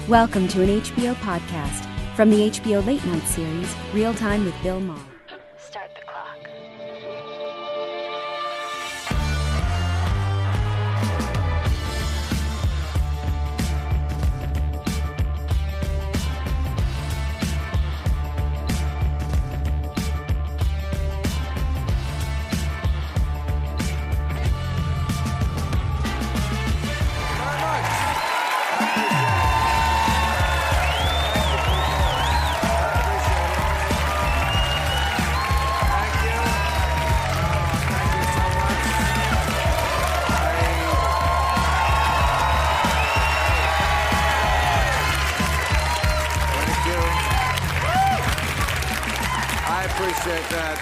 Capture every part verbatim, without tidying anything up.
Welcome to an H B O podcast from the H B O Late Night series, Real Time with Bill Maher. Start the clock. Appreciate that.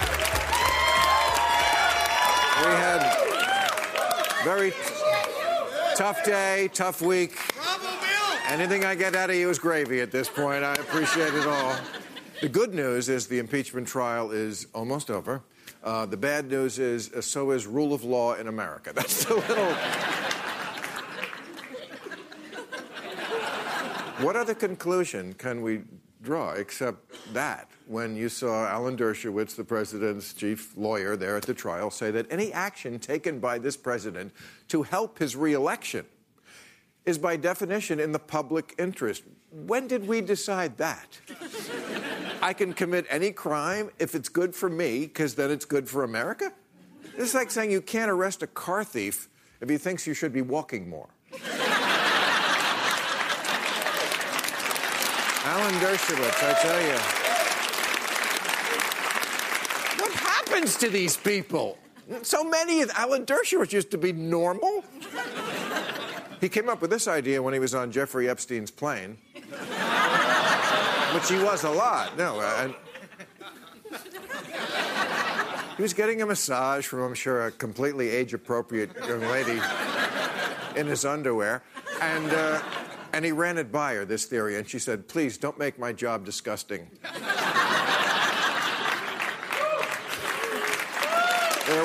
We had very t- tough day, tough week. Anything I get out of you is gravy at this point. I appreciate it all. The good news is the impeachment trial is almost over. Uh, the bad news is uh, so is rule of law in America. That's the little... What other conclusion can we draw except that when you saw Alan Dershowitz, the president's chief lawyer there at the trial, say that any action taken by this president to help his reelection is by definition in the public interest? When did we decide that? I can commit any crime if it's good for me because then it's good for America? It's like saying you can't arrest a car thief if he thinks you should be walking more. Alan Dershowitz, I tell you. What happens to these people? So many of Alan Dershowitz used to be normal. He came up with this idea when he was on Jeffrey Epstein's plane, which he was a lot. No, uh, he was getting a massage from, I'm sure, a completely age-appropriate young lady in his underwear, and. Uh, And he ran it by her, this theory, and she said, please, don't make my job disgusting. there,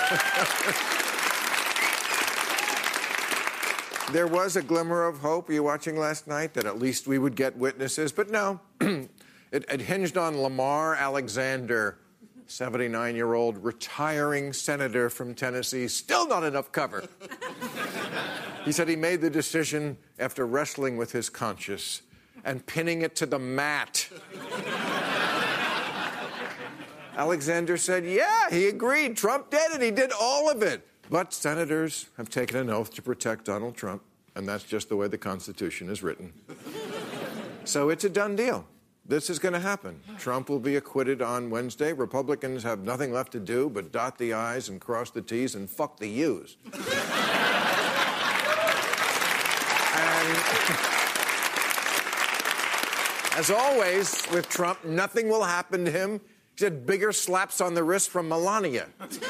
there was a glimmer of hope, were you watching last night, that at least we would get witnesses, but no. it, it hinged on Lamar Alexander, seventy-nine-year-old retiring senator from Tennessee, still not enough cover. He said he made the decision after wrestling with his conscience and pinning it to the mat. Alexander said, yeah, he agreed. Trump did it. He did all of it. But senators have taken an oath to protect Donald Trump, and that's just the way the Constitution is written. So it's a done deal. This is going to happen. Trump will be acquitted on Wednesday. Republicans have nothing left to do but dot the I's and cross the T's and fuck the U's. And as always with Trump, nothing will happen to him. He said bigger slaps on the wrist from Melania.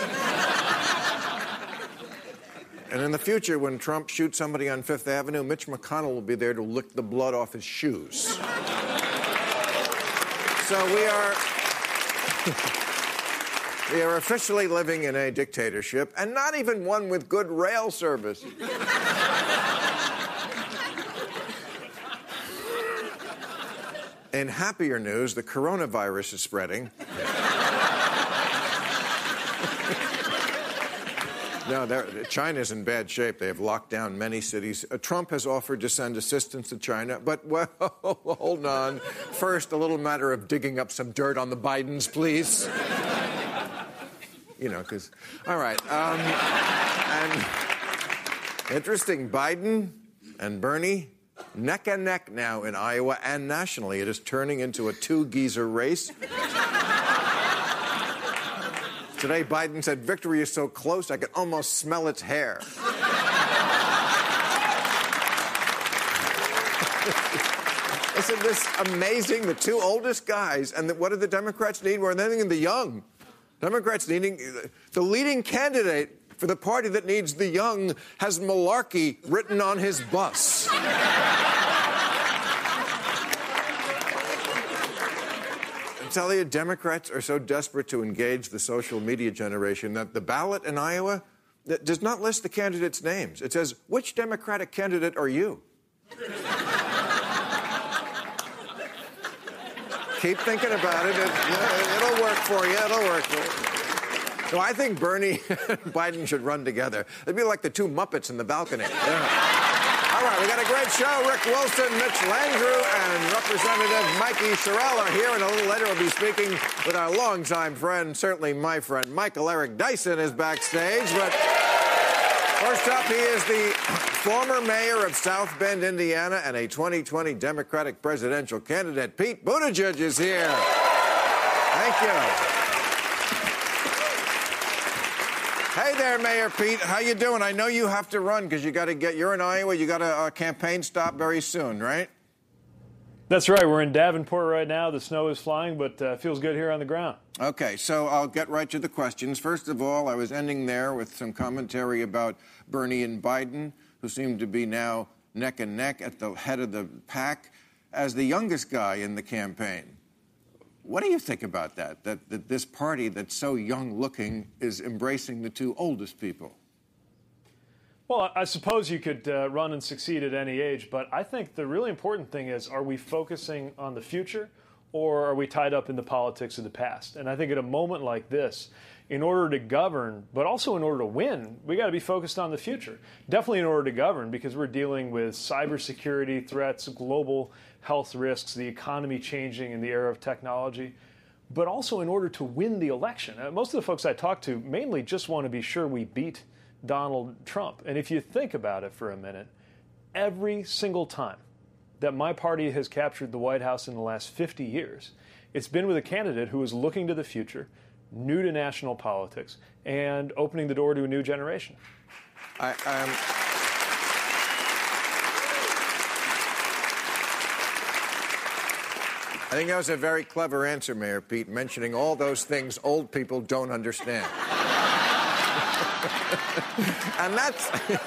And in the future, when Trump shoots somebody on Fifth Avenue, Mitch McConnell will be there to lick the blood off his shoes. So we are... We are officially living in a dictatorship, and not even one with good rail service. In happier news, the coronavirus is spreading. No, China's in bad shape. They have locked down many cities. Uh, Trump has offered to send assistance to China, but, well, hold on. First, a little matter of digging up some dirt on the Bidens, please. You know, because, all right. Um, and interesting, Biden and Bernie, neck and neck now in Iowa and nationally. It is turning into a two-geezer race. Today, Biden said, victory is so close, I could almost smell its hair. Isn't this amazing? The two oldest guys, and the, what do the Democrats need more than anything? The young. Democrats needing, the leading candidate for the party that needs the young has malarkey written on his bus. I tell you, Democrats are so desperate to engage the social media generation that the ballot in Iowa that does not list the candidates' names. It says, which Democratic candidate are you? keep thinking about it. it you know, it'll work for you. It'll work for you. So I think Bernie and Biden should run together. They'd be like the two Muppets in the balcony. Yeah. All right, we got a great show. Rick Wilson, Mitch Landrieu, and Representative Mikey Sherrill are here. And a little later, we'll be speaking with our longtime friend, certainly my friend, Michael Eric Dyson is backstage. But first up, he is the former mayor of South Bend, Indiana, and a twenty twenty Democratic presidential candidate. Pete Buttigieg is here. Thank you. Hey there, Mayor Pete. How you doing? I know you have to run because you got to get. You're in Iowa. You got a, a campaign stop very soon, right? That's right. We're in Davenport right now. The snow is flying, but uh, feels good here on the ground. Okay, so I'll get right to the questions. First of all, I was ending there with some commentary about Bernie and Biden, who seem to be now neck and neck at the head of the pack as the youngest guy in the campaign. What do you think about that, that, that this party that's so young-looking is embracing the two oldest people? Well, I suppose you could uh, run and succeed at any age, but I think the really important thing is, are we focusing on the future or are we tied up in the politics of the past? And I think at a moment like this, in order to govern, but also in order to win, we got to be focused on the future. Definitely in order to govern, because we're dealing with cybersecurity threats, global health risks, the economy changing in the era of technology, but also in order to win the election. Uh, most of the folks I talk to mainly just want to be sure we beat Donald Trump. And if you think about it for a minute, every single time that my party has captured the White House in the last fifty years, it's been with a candidate who is looking to the future, new to national politics, and opening the door to a new generation. I, um, I think that was a very clever answer, Mayor Pete, mentioning all those things old people don't understand. And that's...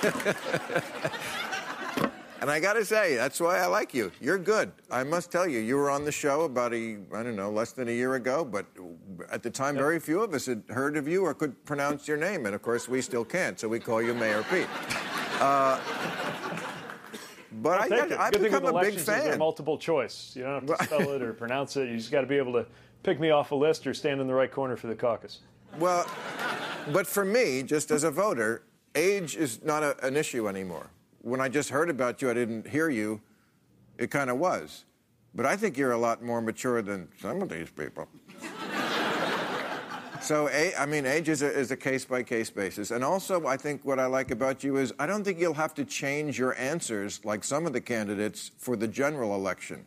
And I got to say, that's why I like you. You're good. I must tell you, you were on the show about a, I don't know, less than a year ago, but at the time, very few of us had heard of you or could pronounce your name. And, of course, we still can't, so we call you Mayor Pete. Uh, but I got, I've become a big fan. Is multiple choice. You don't have to spell it or pronounce it. You just got to be able to pick me off a list or stand in the right corner for the caucus. Well, but for me, just as a voter, age is not a, an issue anymore. When I just heard about you, I didn't hear you. It kind of was. But I think you're a lot more mature than some of these people. So, I mean, age is a, is a case-by-case basis. And also, I think what I like about you is I don't think you'll have to change your answers like some of the candidates for the general election.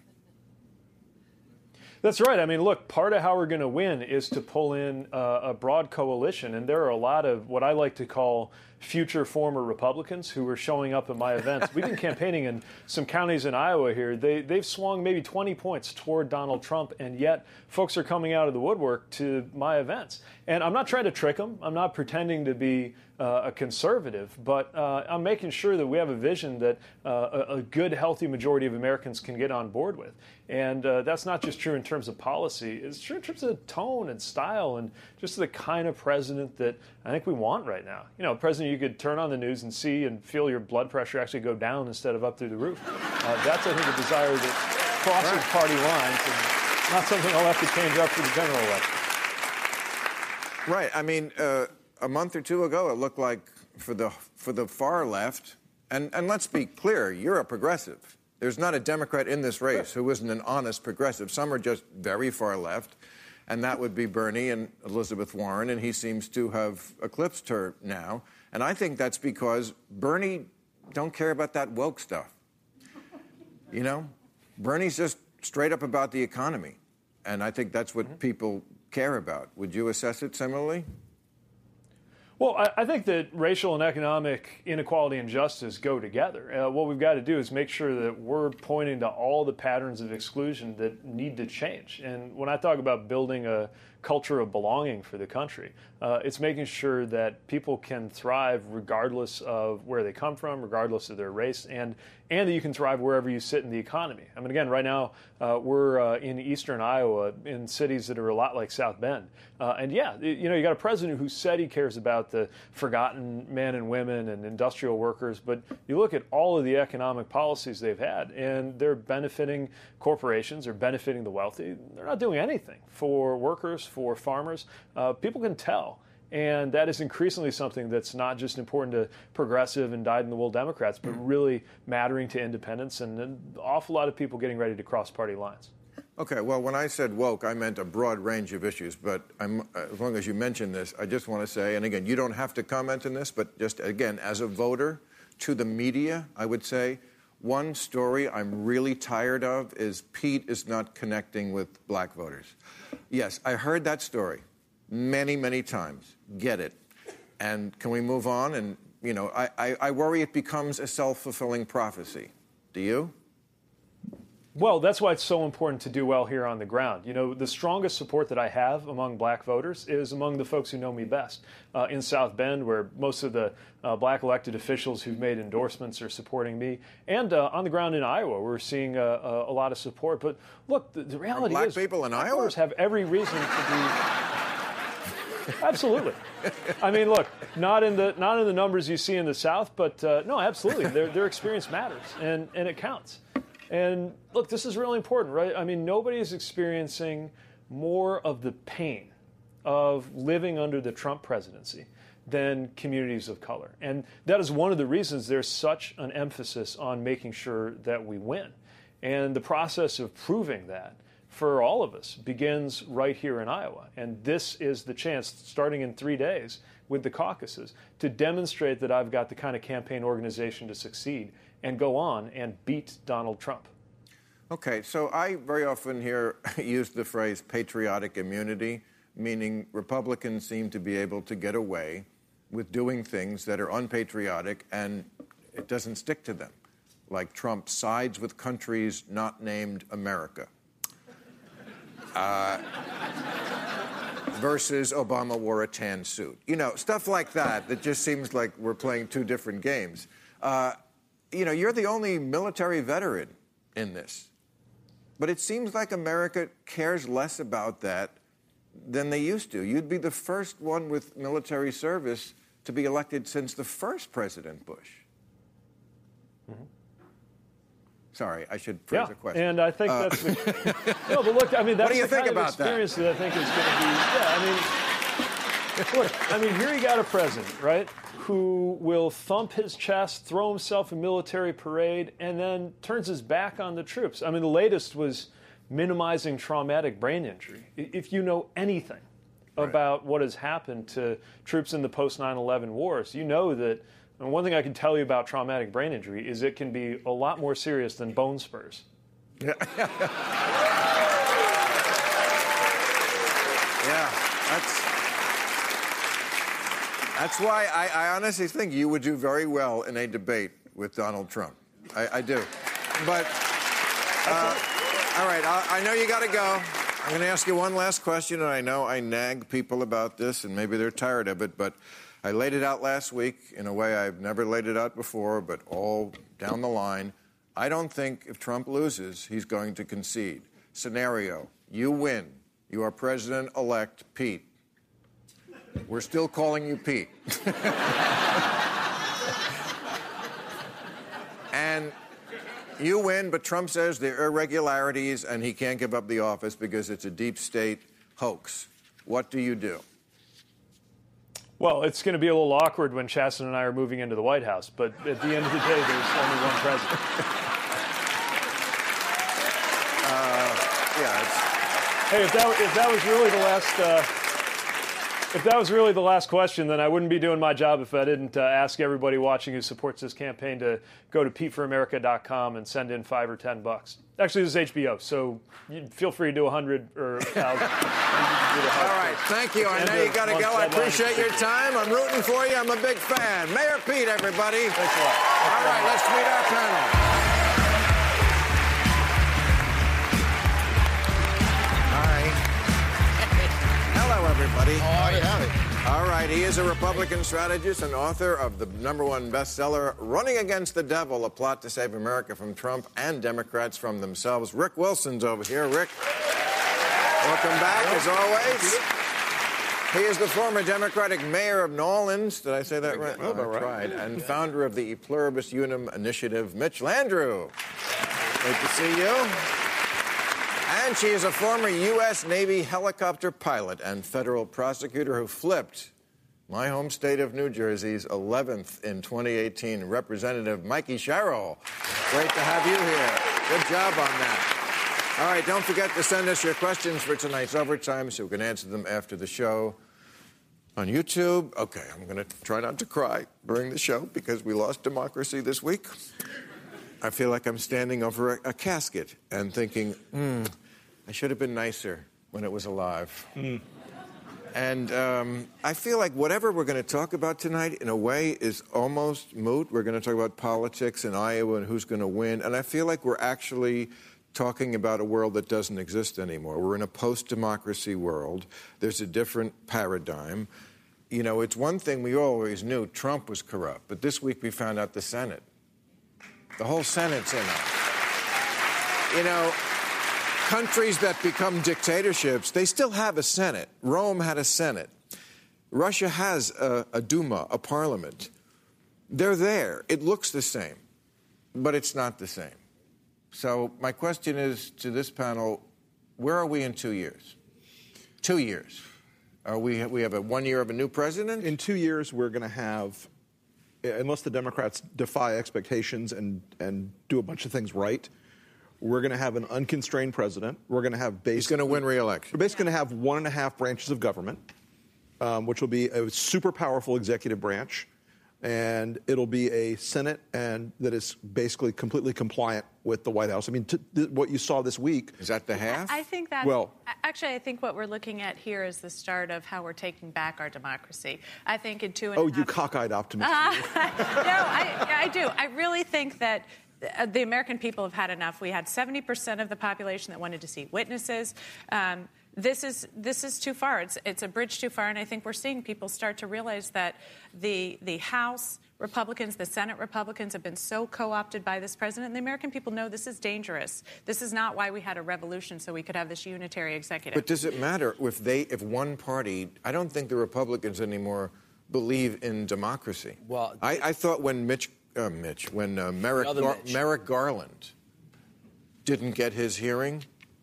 That's right. I mean, look, part of how we're going to win is to pull in uh, a broad coalition. And there are a lot of what I like to call future former Republicans who are showing up at my events. We've been campaigning in some counties in Iowa here. They, they've swung maybe twenty points toward Donald Trump, and yet folks are coming out of the woodwork to my events. And I'm not trying to trick them. I'm not pretending to be uh, a conservative, but uh, I'm making sure that we have a vision that uh, a, a good, healthy majority of Americans can get on board with. And uh, that's not just true in terms of policy. It's true in terms of tone and style and just the kind of president that I think we want right now. You know, a president you could turn on the news and see and feel your blood pressure actually go down instead of up through the roof. Uh, that's, I think, a desire that crosses right. party lines and not something I'll have to change up for the general election. Right. I mean, uh, a month or two ago, it looked like for the for the far left, and, and let's be clear, you're a progressive. There's not a Democrat in this race who isn't an honest progressive. Some are just very far left, and that would be Bernie and Elizabeth Warren, and he seems to have eclipsed her now. And I think that's because Bernie don't care about that woke stuff. You know? Bernie's just straight up about the economy, and I think that's what mm-hmm. people care about. Would you assess it similarly? Well, I, I think that racial and economic inequality and justice go together. Uh, what we've got to do is make sure that we're pointing to all the patterns of exclusion that need to change. And when I talk about building a culture of belonging for the country. Uh, it's making sure that people can thrive regardless of where they come from, regardless of their race, and and that you can thrive wherever you sit in the economy. I mean, again, right now uh, we're uh, in eastern Iowa in cities that are a lot like South Bend. Uh, and yeah, you know, you got a president who said he cares about the forgotten men and women and industrial workers, but you look at all of the economic policies they've had, and they're benefiting corporations, they're benefiting the wealthy. They're not doing anything for workers, for farmers. Uh, people can tell. And that is increasingly something that's not just important to progressive and dyed-in-the-wool Democrats, but really mattering to independents and an awful lot of people getting ready to cross party lines. Okay, well, when I said woke, I meant a broad range of issues. But I'm, as long as you mention this, I just want to say, and again, you don't have to comment on this, but just, again, as a voter, to the media, I would say, one story I'm really tired of is Pete is not connecting with black voters. Yes, I heard that story many, many times. Get it. And can we move on? And, you know, I, I, I worry it becomes a self-fulfilling prophecy. Do you? Well, that's why it's so important to do well here on the ground. You know, the strongest support that I have among black voters is among the folks who know me best. Uh, in South Bend, where most of the uh, black elected officials who've made endorsements are supporting me. And uh, on the ground in Iowa, we're seeing a, a, a lot of support. But look, the, the reality black is people in black Iowa voters have every reason to be... Absolutely. I mean, look, not in the not in the numbers you see in the South, but uh, no, absolutely. Their their experience matters, and, and it counts. And look, this is really important, right? I mean, nobody is experiencing more of the pain of living under the Trump presidency than communities of color. And that is one of the reasons there's such an emphasis on making sure that we win. And the process of proving that for all of us begins right here in Iowa. And this is the chance, starting in three days with the caucuses, to demonstrate that I've got the kind of campaign organization to succeed and go on and beat Donald Trump. Okay, so I very often hear use the phrase patriotic immunity, meaning Republicans seem to be able to get away with doing things that are unpatriotic and it doesn't stick to them, like Trump sides with countries not named America. Uh, versus Obama wore a tan suit. You know, stuff like that that just seems like we're playing two different games. Uh, you know, you're the only military veteran in this. But it seems like America cares less about that than they used to. You'd be the first one with military service to be elected since the first President Bush. Mm-hmm. Sorry, I should phrase yeah, a question. And I think uh, that's the, no, but look, I mean, that's what do you the think kind about of experience that? that I think is going to be. Yeah, I mean, look, I mean, here you got a president, right, who will thump his chest, throw himself in military parade, and then turns his back on the troops. I mean, the latest was minimizing traumatic brain injury. If you know anything right. about what has happened to troops in the post nine eleven wars, you know that. And one thing I can tell you about traumatic brain injury is it can be a lot more serious than bone spurs. Yeah, yeah that's that's why I, I honestly think you would do very well in a debate with Donald Trump. I, I do. But, uh, all right, I, I know you got to go. I'm going to ask you one last question, and I know I nag people about this, and maybe they're tired of it, but I laid it out last week in a way I've never laid it out before, but all down the line. I don't think if Trump loses, he's going to concede. Scenario, you win. You are President-elect Pete. We're still calling you Pete. And you win, but Trump says there are irregularities and he can't give up the office because it's a deep state hoax. What do you do? Well, it's going to be a little awkward when Chasten and I are moving into the White House, but at the end of the day, there's only one president. uh, yeah. It's... Hey, if that if that was really the last uh, if that was really the last question, then I wouldn't be doing my job if I didn't uh, ask everybody watching who supports this campaign to go to pete for america dot com and send in five or ten bucks. Actually, this is H B O, so you feel free to do a hundred or a thousand. All right, thank you. I know you got to go. I appreciate your time. I'm rooting for you. I'm a big fan. Mayor Pete, everybody. Thanks a lot. All right, let's meet our panel. Hi. right, he is a Republican strategist and author of the number one bestseller, Running Against the Devil, A Plot to Save America from Trump and Democrats from Themselves. Rick Wilson's over here. Rick, welcome back, as always. He is the former Democratic mayor of New Orleans. Did I say that right? Oh, I tried. And founder of the E Pluribus Unum Initiative, Mitch Landrieu. Great to see you. And she is a former U S Navy helicopter pilot and federal prosecutor who flipped my home state of New Jersey's eleventh in twenty eighteen, Representative Mikey Sherrill. Great to have you here. Good job on that. All right, don't forget to send us your questions for tonight's overtime so we can answer them after the show. On YouTube, okay, I'm going to try not to cry during the show because we lost democracy this week. I feel like I'm standing over a, a casket and thinking, hmm, I should have been nicer when it was alive. Mm. And um, I feel like whatever we're going to talk about tonight, in a way, is almost moot. We're going to talk about politics in Iowa and who's going to win. And I feel like we're actually talking about a world that doesn't exist anymore. We're in a post-democracy world. There's a different paradigm. You know, it's one thing we always knew, Trump was corrupt. But this week we found out the Senate. The whole Senate's in it. You know, countries that become dictatorships, they still have a Senate. Rome had a Senate. Russia has a, a Duma, a parliament. They're there. It looks the same, but it's not the same. So my question is to this panel, where are we in two years? Two years. Are we, we have a one year of a new president? In two years, we're going to have, unless the Democrats defy expectations and, and do a bunch of things right, we're going to have an unconstrained president. We're going to have basically... He's going to win re-election. We're basically going to have one and a half branches of government, um, which will be a super powerful executive branch, and it'll be a Senate and that is basically completely compliant with the White House. I mean, t- th- what you saw this week... Is that the half? I, I think that... Well... Actually, I think what we're looking at here is the start of how we're taking back our democracy. I think in two and oh, a half... Oh, you cockeyed optimist. Uh, no, I, I do. I really think that the American people have had enough. We had seventy percent of the population that wanted to see witnesses. Um, this is this is too far. It's it's a bridge too far, and I think we're seeing people start to realize that the the House Republicans, the Senate Republicans have been so co-opted by this president, and the American people know this is dangerous. This is not why we had a revolution, so we could have this unitary executive. But does it matter if they, if one party? I don't think the Republicans anymore believe in democracy. Well, I, I thought when Mitch. Uh, Mitch, when uh, Merrick, Gar- Mitch. Merrick Garland didn't get his hearing,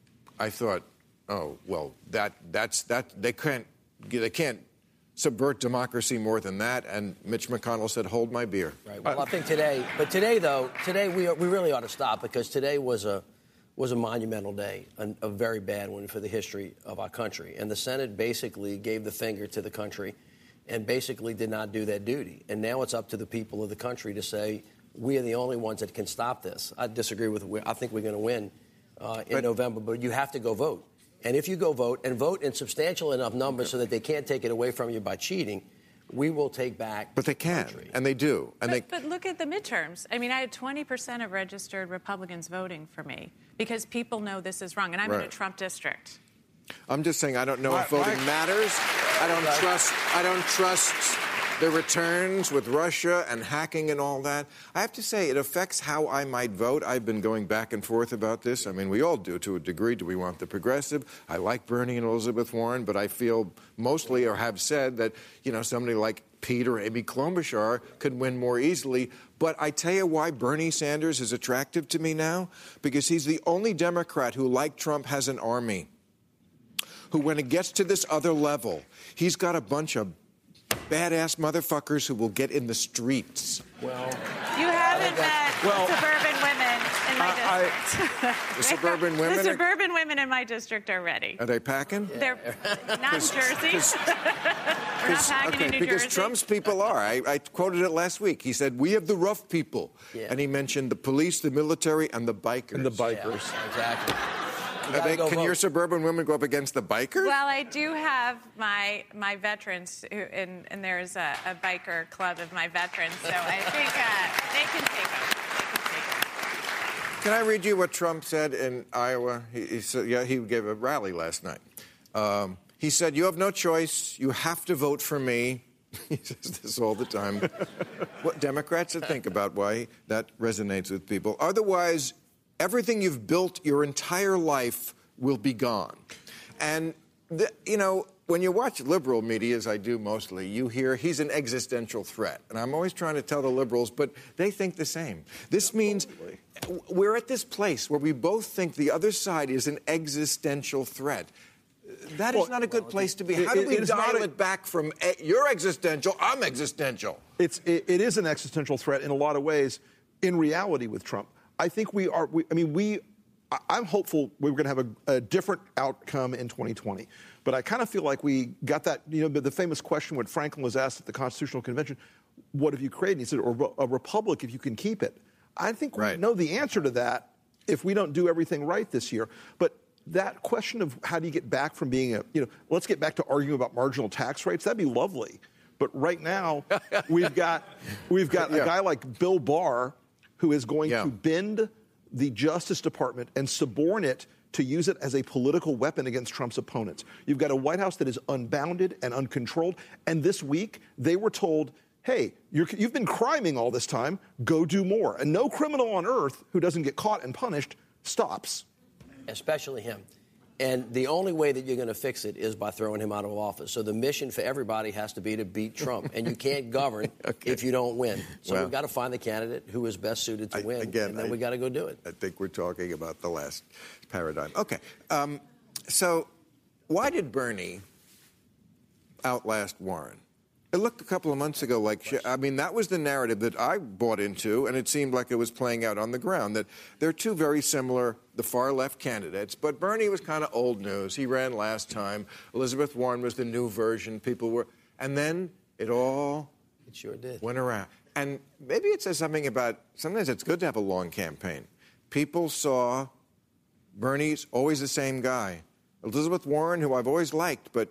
I thought, oh well, that that's that they can't they can't subvert democracy more than that. And Mitch McConnell said, "Hold my beer." Right. Well, I think today, but today though, today we are, we really ought to stop because today was a was a monumental day, a, a very bad one for the history of our country, and the Senate basically gave the finger to the country. And basically did not do that duty. And now it's up to the people of the country to say, we are the only ones that can stop this. I disagree with, I think we're going to win uh, in but, November, but you have to go vote. And if you go vote, and vote in substantial enough numbers okay. so that they can't take it away from you by cheating, we will take back But they can, country. and they do. And but, they... but look at the midterms. I mean, I had twenty percent of registered Republicans voting for me because people know this is wrong. And I'm right. in a Trump district. I'm just saying I don't know if voting matters. I don't trust I don't trust the returns with Russia and hacking and all that. I have to say it affects how I might vote. I've been going back and forth about this. I mean, we all do to a degree. Do we want the progressive? I like Bernie and Elizabeth Warren, but I feel mostly or have said that, you know, somebody like Pete or Amy Klobuchar could win more easily. But I tell you why Bernie Sanders is attractive to me now, because he's the only Democrat who, like Trump, has an army. Who, when it gets to this other level, he's got a bunch of badass motherfuckers who will get in the streets. Well, you haven't met well, suburban women in my I, district. I, the suburban women. The suburban are, women in my district are ready. Are they packing? Yeah. They're not in Jersey. We're not packing okay, in New because Jersey. Trump's people are. I, I quoted it last week. He said, "We have the rough people," yeah. and he mentioned the police, the military, and the bikers. And the bikers, yeah, exactly. They, can vote. your suburban women go up against the bikers? Well, I do have my my veterans, who, and, and there's a, a biker club of my veterans, so I think uh, they can take them. They can take them. Can I read you what Trump said in Iowa? He, he said, yeah, he gave a rally last night. Um, he said, "You have no choice. You have to vote for me. He says this all the time. What Democrats should think about why that resonates with people. Otherwise, everything you've built your entire life will be gone. And, the, you know, when you watch liberal media, as I do mostly, you hear he's an existential threat. And I'm always trying to tell the liberals, but they think the same. This means we're at this place where we both think the other side is an existential threat. That well, is not a good place to be. How do we dial it back from you're existential, I'm existential? It's, it, it is an existential threat in a lot of ways. In reality with Trump, I think we are, we, I mean, we, I'm hopeful we're going to have a, a different outcome in twenty twenty. But I kind of feel like we got that, you know, the famous question when Franklin was asked at the Constitutional Convention, what have you created? And he said, or a republic if you can keep it. I think right. we know the answer to that if we don't do everything right this year. But that question of how do you get back from being a, you know, let's get back to arguing about marginal tax rates, that'd be lovely. But right now, we've got, we've got yeah. a guy like Bill Barr who is going yeah. to bend the Justice Department and suborn it to use it as a political weapon against Trump's opponents. You've got a White House that is unbounded and uncontrolled. And this week, they were told, hey, you're, you've been criming all this time. Go do more. And no criminal on earth who doesn't get caught and punished stops. Especially him. And the only way that you're going to fix it is by throwing him out of office. So the mission for everybody has to be to beat Trump. And you can't govern okay. if you don't win. So well, we've got to find the candidate who is best suited to I, win. Again, and then I, we got to go do it. I think we're talking about the last paradigm. Okay. Um, so why did Bernie outlast Warren? It looked a couple of months ago like, she, I mean, that was the narrative that I bought into, and it seemed like it was playing out on the ground, that they're two very similar, the far-left candidates, but Bernie was kind of old news. He ran last time. Elizabeth Warren was the new version. People were, and then it all it sure did. went around. And maybe it says something about, sometimes it's good to have a long campaign. People saw Bernie's always the same guy. Elizabeth Warren, who I've always liked, but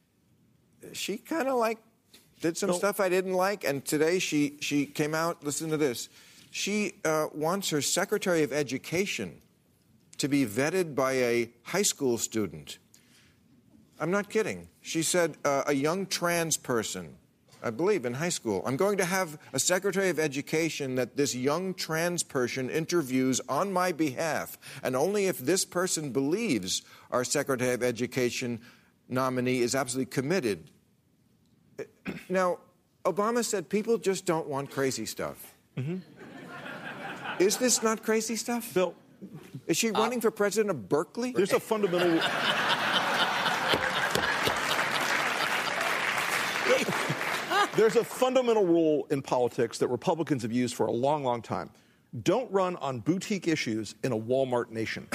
she kind of like, did some no. stuff I didn't like, and today she, she came out, listen to this, she uh, wants her Secretary of Education to be vetted by a high school student. I'm not kidding. She said uh, a young trans person, I believe, in high school. I'm going to have a Secretary of Education that this young trans person interviews on my behalf, and only if this person believes our Secretary of Education nominee is absolutely committed. Now, Obama said people just don't want crazy stuff. Mm-hmm. Is this not crazy stuff? Bill, is she running uh, for president of Berkeley? There's a fundamental... There's a fundamental rule in politics that Republicans have used for a long, long time. Don't run on boutique issues in a Walmart nation.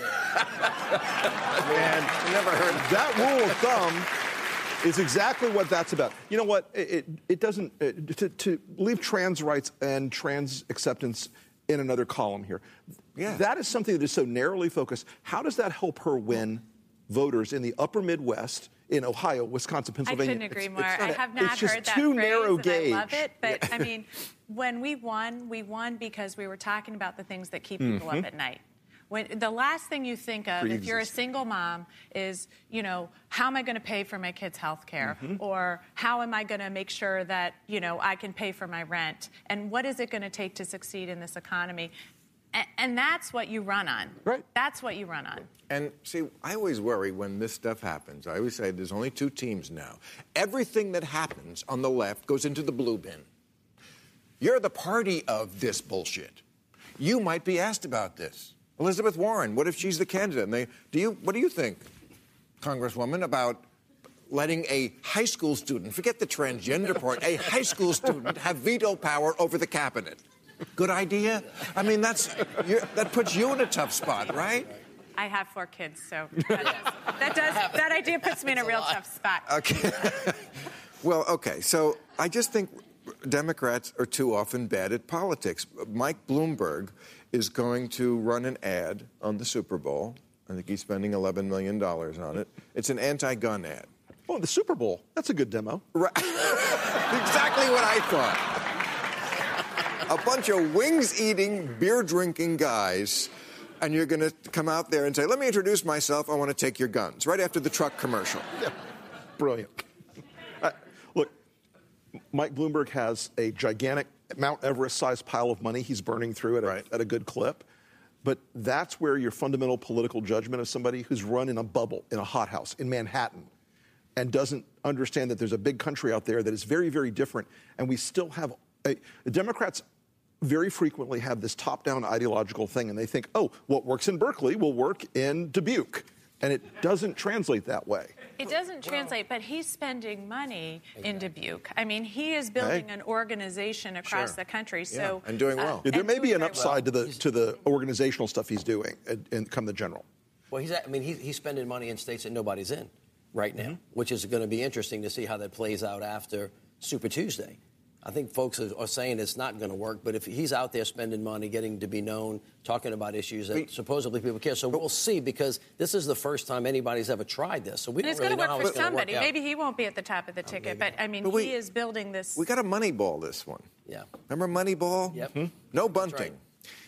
And never heard that rule of thumb is exactly what that's about. You know what? It, it, it doesn't... It, to, to leave trans rights and trans acceptance in another column here. Yeah. That is something that is so narrowly focused. How does that help her win voters in the upper Midwest, in Ohio, Wisconsin, Pennsylvania? I couldn't agree it's, more. it's I a, have not it's just heard that too phrase, narrow and gauge. I love it. But, Yeah. I mean, when we won, we won because we were talking about the things that keep people Mm-hmm. up at night. When the last thing you think of, if you're a single mom, is, you know, how am I going to pay for my kids' health care? Mm-hmm. Or how am I going to make sure that, you know, I can pay for my rent? And what is it going to take to succeed in this economy? And, and that's what you run on. Right. That's what you run on. And see, I always worry when this stuff happens. I always say there's only two teams now. Everything that happens on the left goes into the blue bin. You're the party of this bullshit. You might be asked about this. Elizabeth Warren, what if she's the candidate? And they, do you, what do you think, Congresswoman, about letting a high school student, forget the transgender part, a high school student have veto power over the cabinet? Good idea? I mean, that's you're, that puts you in a tough spot, right? I have four kids, so that does, that, does, that idea puts me in a real tough spot. Okay. Well, okay, so I just think Democrats are too often bad at politics. Mike Bloomberg is going to run an ad on the Super Bowl. I think he's spending eleven million dollars on it. It's an anti-gun ad. Oh, the Super Bowl. That's a good demo. Right. Exactly what I thought. A bunch of wings-eating, beer-drinking guys, and you're going to come out there and say, let me introduce myself, I want to take your guns, right after the truck commercial. Yeah. Brilliant. Uh, look, Mike Bloomberg has a gigantic Mount Everest-sized pile of money he's burning through at a, Right. at a good clip. But that's where your fundamental political judgment of somebody who's run in a bubble, in a hothouse, in Manhattan, and doesn't understand that there's a big country out there that is very, very different. And we still have a, the Democrats very frequently have this top-down ideological thing, and they think, oh, what works in Berkeley will work in Dubuque. And it doesn't translate that way. It doesn't translate, but he's spending money in Dubuque. I mean, he is building Hey. an organization across Sure. the country. Yeah, So and doing well. Yeah, there and may be doing an very upside well. to the to the organizational stuff he's doing and, and come the general. Well, he's, I mean, he's, he's spending money in states that nobody's in right now, mm-hmm. which is going to be interesting to see how that plays out after Super Tuesday. I think folks are, are saying it's not going to work, but if he's out there spending money, getting to be known, talking about issues that we, supposedly people care, so we'll see, because this is the first time anybody's ever tried this. So we And don't it's really going to know how work it's for going to work somebody. out. Maybe he won't be at the top of the ticket, but I mean, But we- he is building this. We got to Moneyball this one. Yeah. Remember Moneyball? Yep. Hmm? No bunting.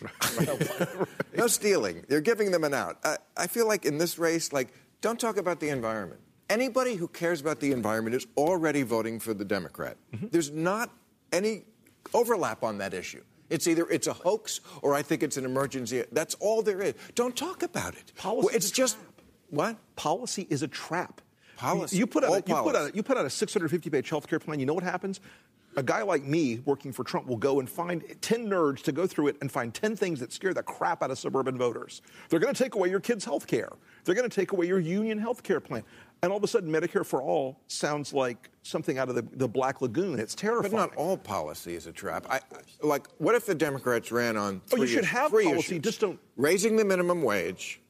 Right. No stealing. They're giving them an out. I, I feel like in this race, like, don't talk about the environment. Anybody who cares about the environment is already voting for the Democrat. Mm-hmm. There's not any overlap on that issue. It's either it's a hoax or I think it's an emergency. That's all there is. Don't talk about it. Policy Well, it's just what? Policy is a trap. Policy. You, you put out All a, you put policy. out a, you put out a six hundred fifty page health care plan. You know what happens? A guy like me working for Trump will go and find ten nerds to go through it and find ten things that scare the crap out of suburban voters. They're going to take away your kids' health care. They're going to take away your union health care plan. And all of a sudden, Medicare for All sounds like something out of the, the Black Lagoon. It's terrifying. But not all policy is a trap. I, I, like, what if the Democrats ran on three Oh, you should issues, have three policy, issues? just don't- Raising the minimum wage,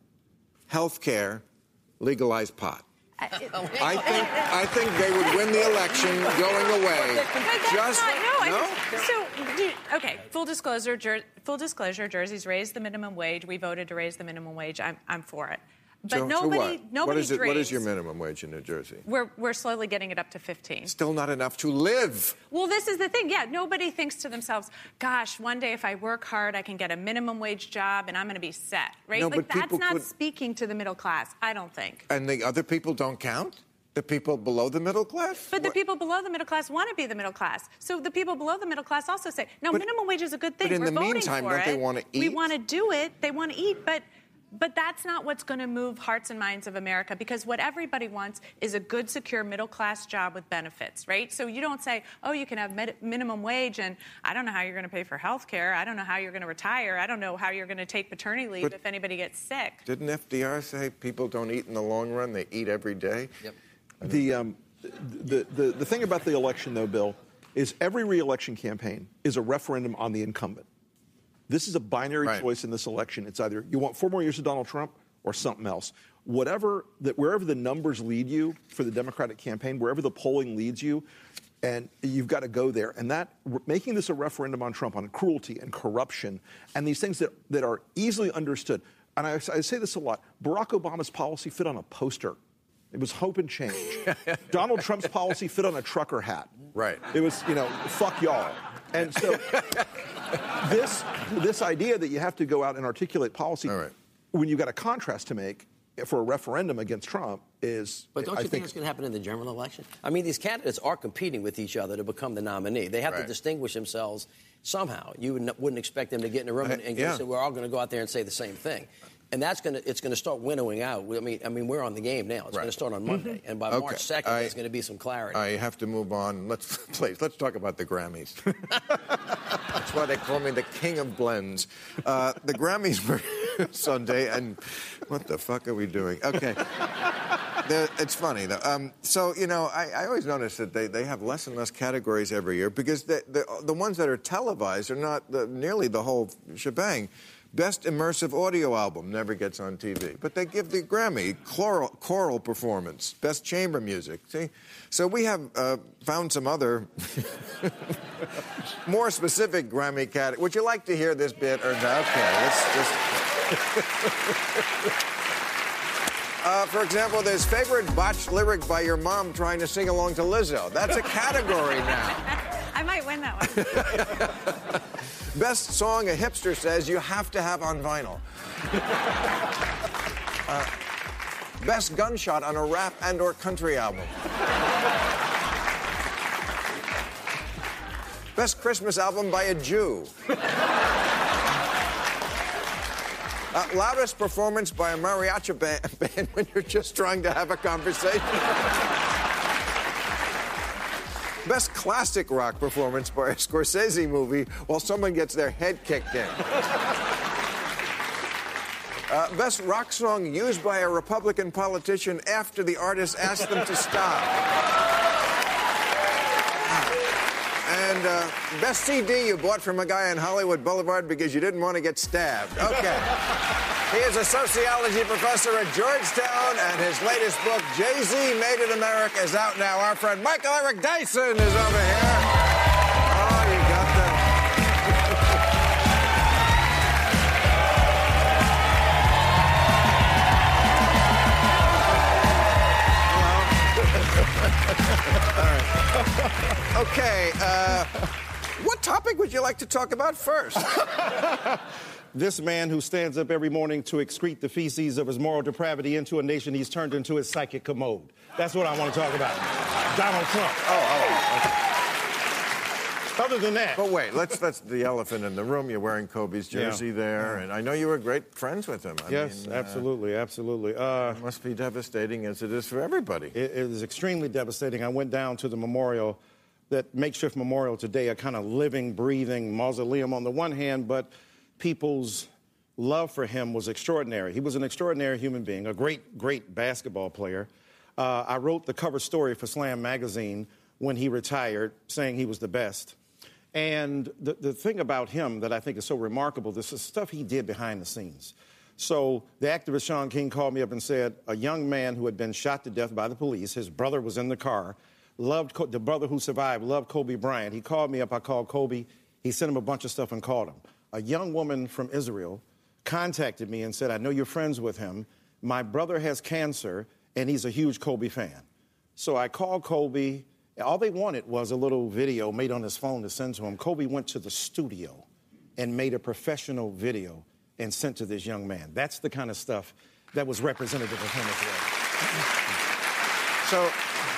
health care, legalized pot. I, it, I think I think they would win the election going away. But that's Just not, no, I no? just, so, do, okay, full disclosure, Jer, full disclosure, Jersey's raised the minimum wage. We voted to raise the minimum wage. I'm, I'm for it. But So- so nobody, what? nobody what is it, dreams. What is your minimum wage in New Jersey? We're, we're slowly getting it up to fifteen. Still not enough to live. Well, this is the thing. Yeah, nobody thinks to themselves, gosh, one day if I work hard, I can get a minimum wage job and I'm going to be set, right? No, like, but that's people not could- speaking to the middle class, I don't think. And the other people don't count? The people below the middle class? But the What- people below the middle class want to be the middle class. So the people below the middle class also say, no, But- minimum wage is a good thing. but in We're the voting meantime, for don't it. they wanna We eat? want to do it. They want to eat, but but that's not what's going to move hearts and minds of America, because what everybody wants is a good, secure, middle-class job with benefits, right? So you don't say, oh, you can have med- minimum wage, and I don't know how you're going to pay for health care. I don't know how you're going to retire. I don't know how you're going to take paternity leave But- if anybody gets sick. Didn't F D R say people don't eat in the long run? They eat every day? Yep. The, um, the, the, the thing about the election, though, Bill, is every re-election campaign is a referendum on the incumbent. This is a binary Right. choice in this election. It's either you want four more years of Donald Trump or something else. Whatever, that wherever the numbers lead you for the Democratic campaign, wherever the polling leads you, and you've got to go there. And that making this a referendum on Trump, on cruelty and corruption, and these things that, that are easily understood. And I, I say this a lot. Barack Obama's policy fit on a poster. It was hope and change. Donald Trump's policy fit on a trucker hat. Right. It was, you know, fuck y'all. And so this this idea that you have to go out and articulate policy All right. when you've got a contrast to make for a referendum against Trump is, But don't I you think, think, it's going to happen in the general election? I mean, these candidates are competing with each other to become the nominee. They have Right. to distinguish themselves somehow. You wouldn't, wouldn't expect them to get in a room and, and yeah. say, we're all going to go out there and say the same thing. And that's going to, it's going to start winnowing out. I mean, I mean, we're on the game now. It's Right. going to start on Monday. And by Okay. March second, I- there's going to be some clarity. I have to move on. Let's please let's talk about the Grammys. That's why they call me the king of blends. Uh, the Grammys were Sunday, and what the fuck are we doing? Okay, They're, it's funny though. Um, so you know, I, I always notice that they, they have less and less categories every year because the the, the ones that are televised are not the, nearly the whole shebang. Best Immersive Audio Album never gets on T V. But they give the Grammy choral, choral performance, Best Chamber Music. See? So we have uh, found some other more specific Grammy categories. Would you like to hear this bit or not? Okay, let's just... uh, for example, there's favorite botched lyric by your mom trying to sing along to Lizzo. That's a category now. I might win that one. Best song a hipster says you have to have on vinyl. uh, best gunshot on a rap and or country album. Best Christmas album by a Jew. Uh, loudest performance by a mariachi band, band when you're just trying to have a conversation. Best classic rock performance by a Scorsese movie while someone gets their head kicked in. Uh, best rock song used by a Republican politician after the artist asked them to stop. And uh, best C D you bought from a guy on Hollywood Boulevard because you didn't want to get stabbed. Okay. He is a sociology professor at Georgetown, and his latest book, Jay-Z Made in America, is out now. Our friend Michael Eric Dyson is over here. Oh, you got that. Okay, uh, what topic would you like to talk about first? This man who stands up every morning to excrete the feces of his moral depravity into a nation he's turned into his psychic commode. That's what I want to talk about. Donald Trump. Oh, oh, okay. Other than that. But wait, let's that's the elephant in the room. You're wearing Kobe's jersey Yeah. there, and I know you were great friends with him. I yes, mean, absolutely, uh, absolutely. Uh, it must be devastating as it is for everybody. It, it is extremely devastating. I went down to the memorial, that makeshift memorial today, a kind of living, breathing mausoleum on the one hand, but people's love for him was extraordinary. He was an extraordinary human being, a great, great basketball player. Uh, I wrote the cover story for Slam magazine when he retired, saying he was the best. And the, the thing about him that I think is so remarkable, this is stuff he did behind the scenes. So the activist Shaun King called me up and said a young man who had been shot to death by the police, his brother was in the car, loved the brother who survived, loved Kobe Bryant. He called me up, I called Kobe, he sent him a bunch of stuff and called him. A young woman from Israel contacted me and said, I know you're friends with him. My brother has cancer, and he's a huge Kobe fan. So I called Kobe. All they wanted was a little video made on his phone to send to him. Kobe went to the studio and made a professional video and sent to this young man. That's the kind of stuff that was representative of him as well. So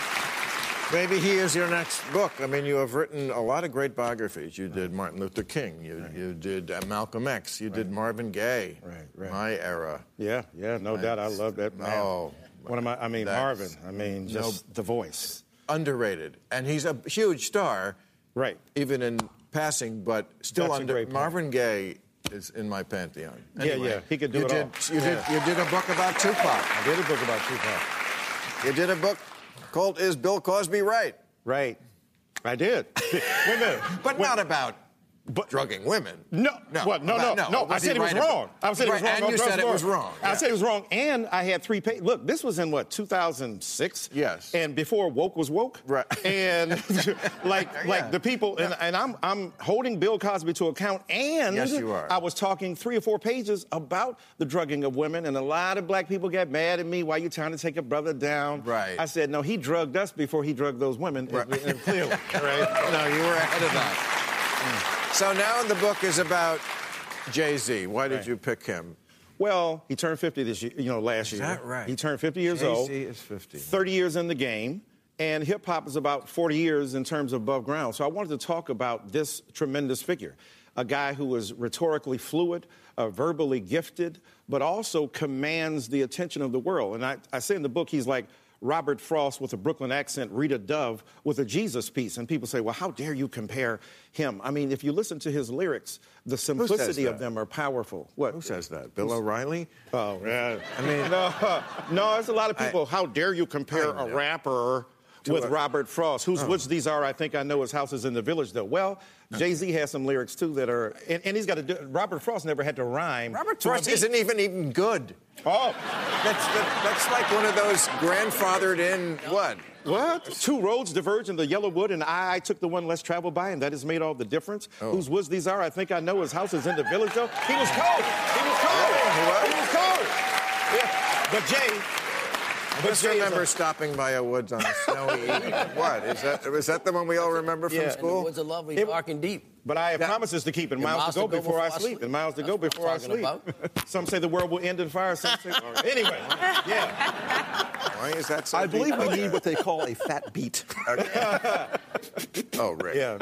maybe he is your next book. I mean, you have written a lot of great biographies. You did Martin Luther King. You, right. you did uh, Malcolm X. You right. did Marvin Gaye. Right, right. My era. Yeah, yeah, no that's, doubt. I love that man. Oh, one of my. I mean, Marvin. I mean, just no, the voice. Underrated, and he's a huge star. Right. Even in passing, but still That's under. Marvin Gaye is in my pantheon. Anyway, yeah, yeah, he could do you it did, all. You yeah. did. You did a book about Tupac. I did a book about Tupac. You did a book called "Is Bill Cosby Right?" Right. I did. Wait a minute. But Wait. not about but, drugging women. No, no, what? No, about, no, no. no. I said it was right wrong. About, I said right, it was wrong. And you said it was wrong. I yeah. said it was wrong, and I had three pages. Look, this was in what, two thousand six? Yes. And before woke was woke. Right. And like, yeah. like the people, and, and I'm, I'm holding Bill Cosby to account, and yes, you are. I was talking three or four pages about the drugging of women, and a lot of black people got mad at me. Why you trying to take a brother down? Right. I said, no, he drugged us before he drugged those women. Right. And, and clearly, right? No, you were ahead of that. Mm. So now the book is about Jay-Z. Why did right. you pick him? Well, he turned fifty this year, you know, last is year. Is that right? He turned fifty years Jay-Z old. Jay-Z is fifty. thirty years in the game. And hip-hop is about forty years in terms of above ground. So I wanted to talk about this tremendous figure, a guy who is rhetorically fluid, uh, verbally gifted, but also commands the attention of the world. And I, I say in the book, he's like Robert Frost with a Brooklyn accent, Rita Dove with a Jesus piece. And people say, well, how dare you compare him? I mean, if you listen to his lyrics, the simplicity of them are powerful. What? Who says that? Bill Who's... O'Reilly? Oh, yeah. I mean... No, no, there's a lot of people, I... how dare you compare a rapper with a... Robert Frost, whose oh. which these are, I think I know his house is in the village, though. Well, Jay-Z has some lyrics, too, that are... And, and he's got to do... Robert Frost never had to rhyme. Robert Frost isn't even even good. Oh. That's, that, that's like one of those grandfathered in... What? What? Two roads diverge in the yellow wood, and I took the one less traveled by, and that has made all the difference. Oh. Whose woods these are, I think I know his house is in the village, though. He was cold. He was cold. Yeah, he was cold. Yeah. But Jay... I just remember a... stopping by a woods on a snowy evening. What? Is that, is that the one we all remember from yeah, school? And the woods are lovely, it, dark and deep. But I have yeah. promises to keep and miles, miles to go, to go before, before I sleep. And miles to That's go before I sleep. Some say the world will end in fire. Some say... Anyway, yeah. Why is that so I deep? believe we need what they call a fat beat. Okay. Oh, Rick. Yeah.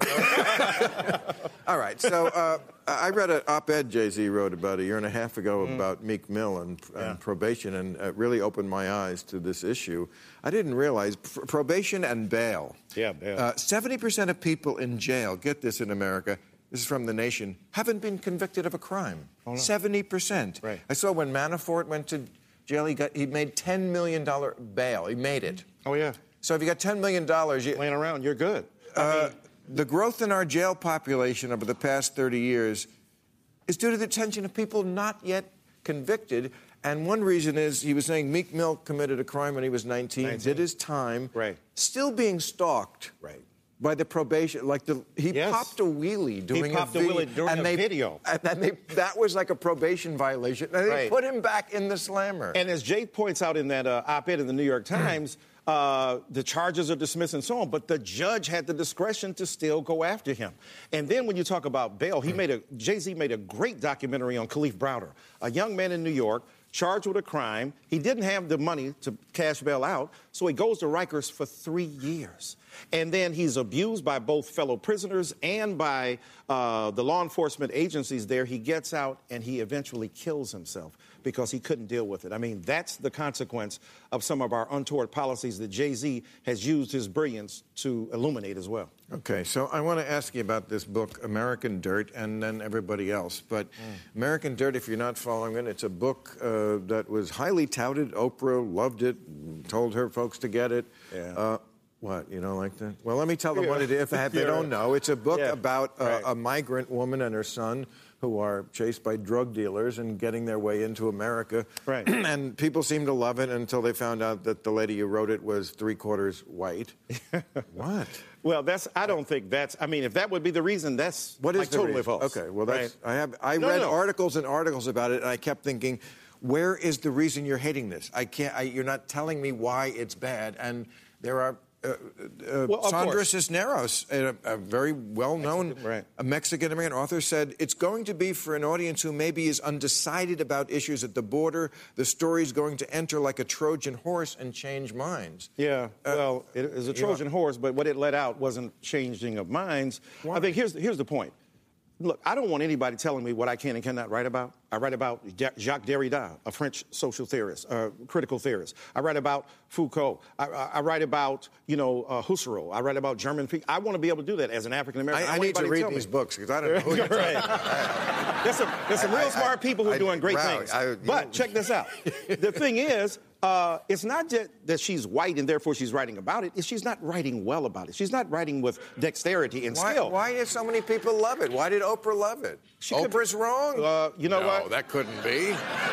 All right. So uh, I read an op-ed Jay-Z wrote about a year and a half ago mm. about Meek Mill and, yeah. and probation, and it really opened my eyes to this issue. I didn't realize pr- probation and bail. Yeah, bail. Uh, seventy percent of people in jail, get this in America, this is from The Nation, haven't been convicted of a crime. Oh, no. seventy percent. Right. I saw when Manafort went to jail, he, got, he made ten million dollars bail. He made it. Oh, yeah. So if you got ten million dollars... You, laying around, you're good. I uh, mean, the growth in our jail population over the past thirty years is due to the detention of people not yet convicted. And one reason is, he was saying Meek Mill committed a crime when he was nineteen, nineteen. Did his time, right. still being stalked right. by the probation. Like the, he yes. popped a wheelie doing he popped a, a video, wheelie during and a they, video. And then they, that was like a probation violation. And they right. put him back in the slammer. And as Jay points out in that uh, op-ed in the New York Times, Uh, the charges are dismissed and so on, but the judge had the discretion to still go after him. And then when you talk about bail, he made a Jay-Z made a great documentary on Khalif Browder, a young man in New York charged with a crime. He didn't have the money to cash bail out, so he goes to Rikers for three years. And then he's abused by both fellow prisoners and by uh, the law enforcement agencies there. He gets out and he eventually kills himself because he couldn't deal with it. I mean, that's the consequence of some of our untoward policies that Jay-Z has used his brilliance to illuminate as well. Okay, so I want to ask you about this book, American Dirt, and then everybody else. But mm. American Dirt, if you're not following it, it's a book uh, that was highly touted. Oprah loved it, told her folks to get it. Yeah. Uh, What, you don't like that? Well, let me tell them yeah. what it is if they, have, they don't know. It's a book yeah. about uh, right. a migrant woman and her son who are chased by drug dealers and getting their way into America. Right. And people seem to love it until they found out that the lady who wrote it was three-quarters white. What? Well, that's. I don't think that's. I mean, if that would be the reason, that's what is like the totally reason? false. Okay. Well, that's. Right? I have. I no, read no. articles and articles about it, and I kept thinking, where is the reason you're hating this? I can't. I, you're not telling me why it's bad, and there are. Uh, uh, well, Sandra Cisneros, a, a very well-known Mexican, right. a Mexican-American author, said it's going to be for an audience who maybe is undecided about issues at the border. The story's going to enter like a Trojan horse and change minds. Yeah, uh, well, it is a Trojan know. horse, but what it let out wasn't changing of minds. Why? I think here's here's the point. Look, I don't want anybody telling me what I can and cannot write about. I write about Jacques Derrida, a French social theorist, uh, critical theorist. I write about Foucault. I, I, I write about, you know, uh, Husserl. I write about German people. I want to be able to do that as an African-American. I, I, I need to read these me. books because I don't know who you're right. There's some, there's some real I, smart people who are doing great wow, things. I, but check this out. The thing is, Uh, it's not just that she's white and therefore she's writing about it. It's she's not writing well about it. She's not writing with dexterity and why, skill. Why did so many people love it? Why did Oprah love it? She Oprah's could, wrong. Uh, you know no, what? No, that couldn't be.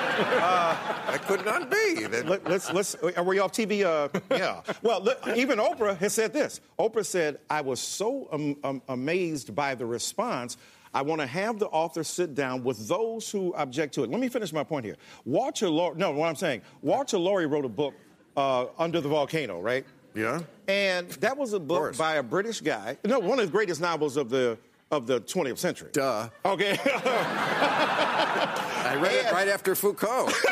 uh, that could not be. That... Let, let's let's. Are we off T V? Uh, yeah. Well, look, even Oprah has said this. Oprah said, "I was so um, um, amazed by the response. I want to have the author sit down with those who object to it." Let me finish my point here. Walter Laurie, no, what I'm saying, Walter Laurie wrote a book, uh, Under the Volcano, right? Yeah. And that was a book by a British guy. No, one of the greatest novels of the of the twentieth century. Duh. Okay. I read and, it right after Foucault. Wait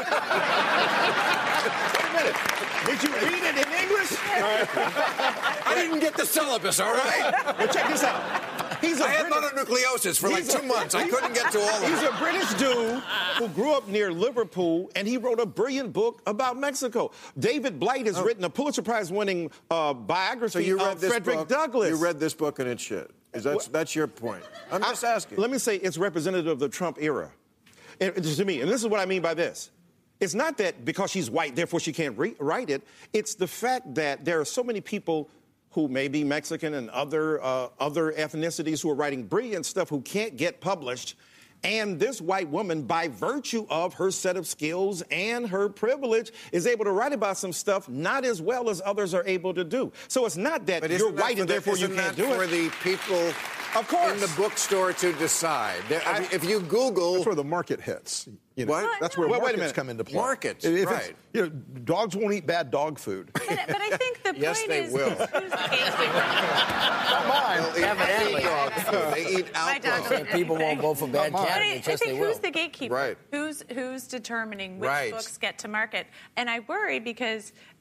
a minute. Did you read it in English? I didn't get the syllabus, all right? Well, check this out. He's a I had British, mononucleosis for like two a, months. I couldn't get to all of it. He's a British dude who grew up near Liverpool, and he wrote a brilliant book about Mexico. David Blight has oh. written a Pulitzer Prize-winning uh, biography so you read of this Frederick book, Douglass. You read this book and it's shit. Is that, well, that's your point? I'm just I, asking. Let me say it's representative of the Trump era. And, and to me, and this is what I mean by this. It's not that because she's white, therefore she can't re- write it. It's the fact that there are so many people who may be Mexican and other uh, other ethnicities who are writing brilliant stuff who can't get published. And this white woman, by virtue of her set of skills and her privilege, is able to write about some stuff not as well as others are able to do. So it's not that but you're white that and therefore the, you can't do for it. For the people of course. in the bookstore to decide. I, if you Google... That's where the market hits. You know, what? That's where well, markets come into play. Markets, if right. You know, dogs won't eat bad dog food. But, but I think the yes, point they is... will. Who's the gatekeeper? Not mine. Evidently. They eat out dogs. And people won't vote for bad But I, candidates. I Yes, think they who's will. the gatekeeper? Right. Who's who's determining which right. books get to market? And I worry because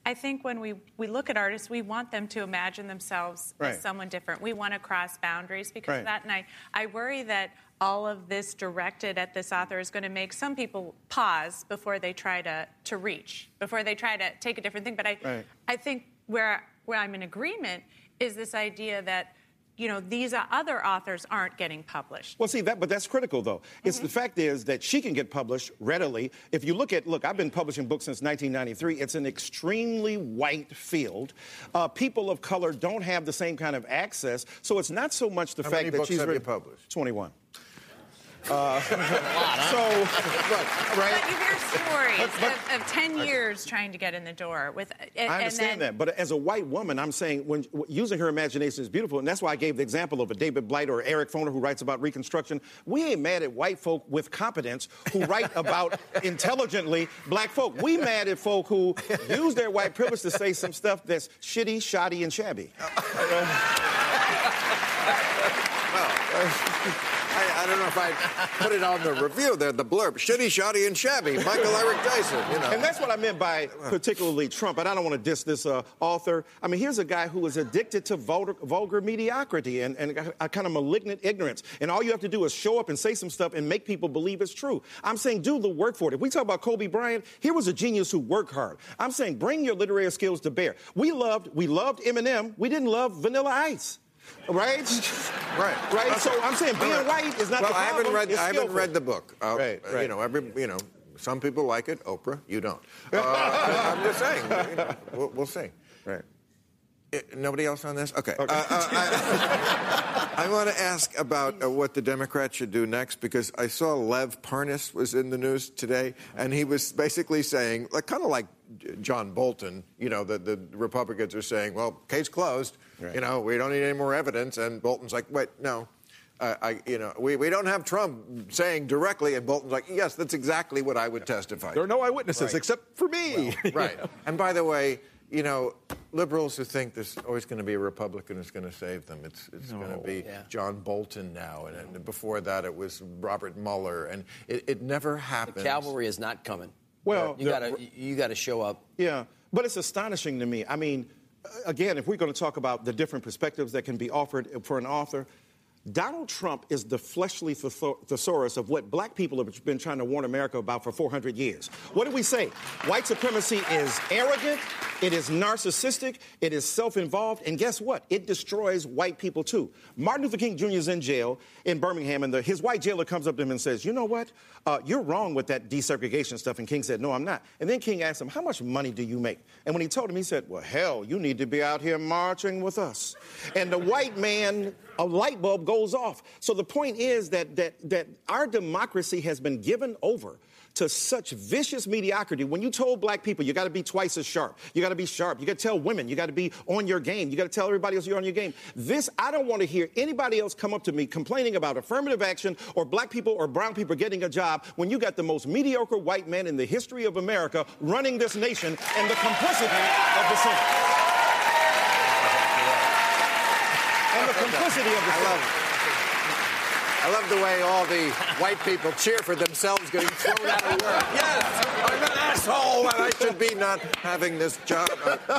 I think when we, we look at artists, we want them to imagine themselves Right. as someone different. We want to cross boundaries because Right. of that. And I, I worry that all of this directed at this author is going to make some people pause before they try to, to reach, before they try to take a different thing. But I, Right. I think where, where I'm in agreement is this idea that, you know, these other authors aren't getting published. Well, see, that, but that's critical, though. It's the fact is that she can get published readily. If you look at, look, I've been publishing books since nineteen ninety-three. It's an extremely white field. Uh, people of color don't have the same kind of access. So it's not so much the How fact many that books she's have you written- published? twenty-one. Uh, so, right? But you hear stories of, of ten years trying to get in the door with. And, I understand and then, that, but as a white woman, I'm saying when using her imagination is beautiful, and that's why I gave the example of a David Blight or Eric Foner who writes about Reconstruction. We ain't mad at white folk with competence who write about intelligently black folk. We mad at folk who use their white privilege to say some stuff that's shitty, shoddy, and shabby. I, I don't know if I put it on the review there, the blurb. Shitty, shoddy, and shabby. Michael Eric Dyson, you know. And that's what I meant by particularly Trump. And I don't want to diss this uh, author. I mean, here's a guy who is addicted to vulgar, vulgar mediocrity and, and a, a kind of malignant ignorance. And all you have to do is show up and say some stuff and make people believe it's true. I'm saying do the work for it. If we talk about Kobe Bryant, he was a genius who worked hard. I'm saying bring your literary skills to bear. We loved, we loved Eminem. We didn't love Vanilla Ice. Right? Right. Right? So I'm saying being Well, white is not well, the problem. I haven't read. It's I haven't skillful. read the book. Uh, Right, uh, right. You know, every. You know, some people like it. Oprah, you don't. Uh, I'm just saying. You know, we'll, we'll see. Right. Uh, nobody else on this? Okay. Uh, uh, I, I want to ask about uh, what the Democrats should do next, because I saw Lev Parnas was in the news today, and he was basically saying, like, kind of like John Bolton, you know, the, the Republicans are saying, well, case closed. Right. You know, we don't need any more evidence. And Bolton's like, wait, no. Uh, I, you know, we, we don't have Trump saying directly, and Bolton's like, yes, that's exactly what I would testify. There are no eyewitnesses Right. except for me. Well, right. And by the way, you know, liberals who think there's always going to be a Republican who's going to save them. It's it's going to be Yeah. John Bolton now, and, and before that it was Robert Mueller, and it, it never happens. The cavalry is not coming. Well, you got to you got to show up. Yeah, but it's astonishing to me. I mean, again, if we're going to talk about the different perspectives that can be offered for an author, Donald Trump is the fleshly thesaurus of what black people have been trying to warn America about for four hundred years. What do we say? White supremacy is arrogant, it is narcissistic, it is self-involved, and guess what? It destroys white people too. Martin Luther King Junior is in jail in Birmingham, and the, his white jailer comes up to him and says, you know what? Uh, you're wrong with that desegregation stuff. And King said, no, I'm not. And then King asked him, how much money do you make? And when he told him, he said, well, hell, you need to be out here marching with us. And the white man, a light bulb goes off. So the point is that that that our democracy has been given over to such vicious mediocrity. When you told black people you got to be twice as sharp, you got to be sharp, you got to tell women you got to be on your game, you got to tell everybody else you're on your game. This, I don't want to hear anybody else come up to me complaining about affirmative action or black people or brown people getting a job when you got the most mediocre white man in the history of America running this nation and the complicity of the Senate. And the complicity of the I Senate. love it. I love the way all the white people cheer for themselves getting thrown out of work. Yes, I'm an asshole, and I should be not having this job.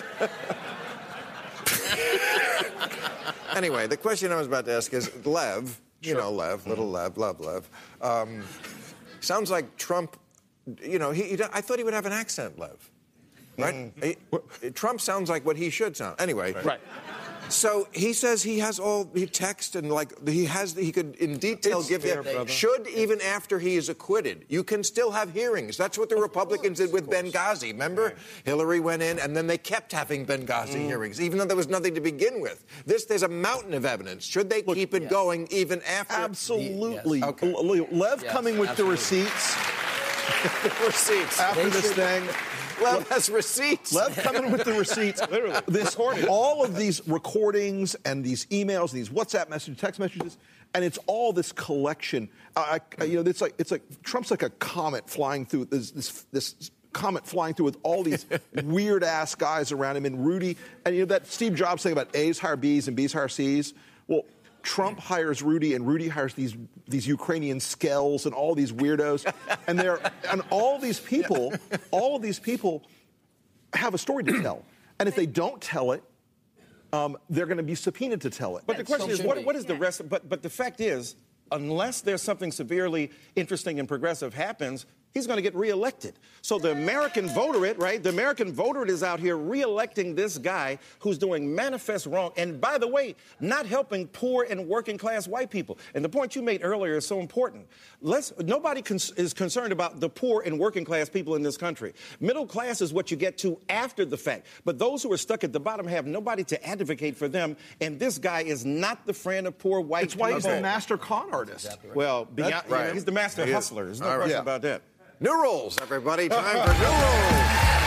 Anyway, the question I was about to ask is, Lev, you know Lev, little Lev, love Lev, um, sounds like Trump, you know, he, he, I thought he would have an accent, Lev, right? Mm-hmm. He, Trump sounds like what he should sound. Anyway. Right. So he says he has all he text and like he has he could in detail It's give fair, you brother. should even after he is acquitted you can still have hearings. That's what the Republicans did with Benghazi. Remember, right. Hillary went in and then they kept having Benghazi mm. hearings even though there was nothing to begin with. This there's a mountain of evidence. Should they Look, keep it yes. going even after? Absolutely. Yes. Okay. Lev yes, coming with absolutely. the receipts. receipts After They this should- thing. Lev has receipts. Lev coming with the receipts. Literally. This, all of these recordings and these emails and these WhatsApp messages, text messages, and it's all this collection. Uh, I, you know, it's like it's like Trump's like a comet flying through this this, this comet flying through with all these weird ass guys around him and Rudy. And you know that Steve Jobs thing about A's hire B's and B's hire C's. Well, Trump hires Rudy, and Rudy hires these these Ukrainian skells and all these weirdos, and they're and all these people, all of these people have a story to tell. And if they don't tell it, um, they're going to be subpoenaed to tell it. But the question is, what, what is the rest? Of, but, but the fact is, unless there's something severely interesting and progressive happens, he's going to get reelected. So the American voterate, right? The American voterate is out here reelecting this guy who's doing manifest wrong. And by the way, not helping poor and working class white people. And the point you made earlier is so important. Let's, nobody cons- is concerned about the poor and working class people in this country. Middle class is what you get to after the fact. But those who are stuck at the bottom have nobody to advocate for them. And this guy is not the friend of poor white It's why people. he's the master con artist. Exactly right. Well, beyond, That's right. he's the master He is. hustler. There's no All right. question Yeah. about that. New rules, everybody. Time for new rules.